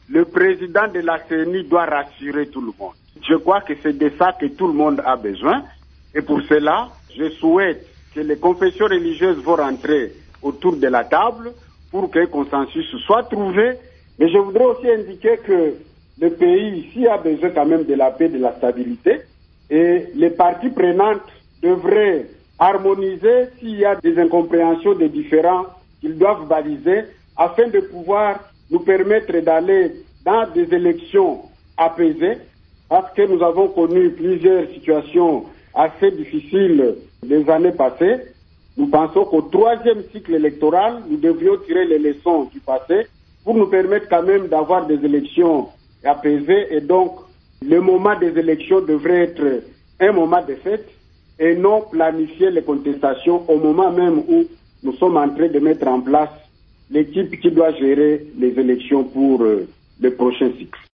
le président de la CENI doit rassurer tout le monde. Je crois que c'est de ça que tout le monde a besoin. Et pour cela, je souhaite que les confessions religieuses vont rentrer autour de la table pour que consensus soit trouvé. Mais je voudrais aussi indiquer que le pays ici a besoin quand même de la paix, de la stabilité. Et les parties prenantes devraient harmoniser s'il y a des incompréhensions, des différends qu'ils doivent baliser afin de pouvoir nous permettre d'aller dans des élections apaisées, parce que nous avons connu plusieurs situations assez difficiles les années passées. Nous pensons qu'au 3e cycle électoral, nous devrions tirer les leçons du passé pour nous permettre quand même d'avoir des élections apaisées. Et donc, le moment des élections devrait être un moment de fête et non planifier les contestations au moment même où nous sommes en train de mettre en place l'équipe qui doit gérer les élections pour le prochain cycle.